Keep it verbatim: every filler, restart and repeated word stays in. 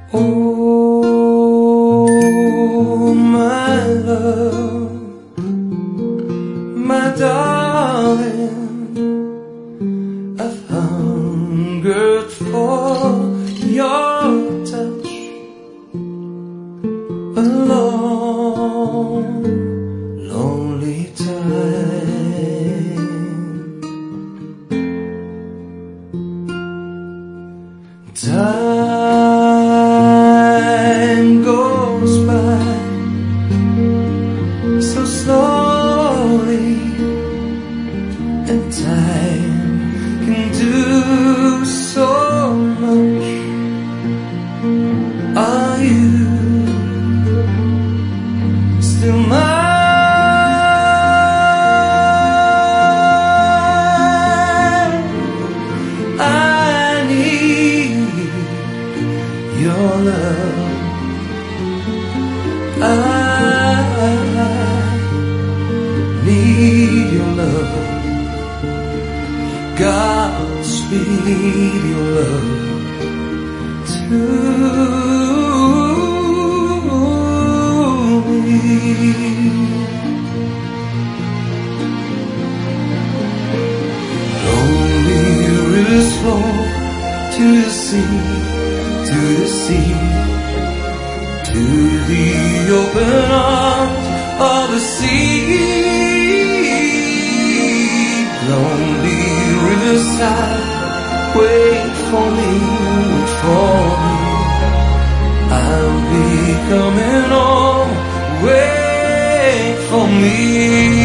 Oh, my love, my darling, I've hungered for your touch a long, lonely time. Time goes by so slowly, and time can do so much. Are you still mine? I need your love. I need your love. Godspeed your love to me. Lonely rivers flow to the sea, to the sea, to the open arms of the sea. Lonely riverside, wait for me, wait for me. I'll be coming home, wait for me.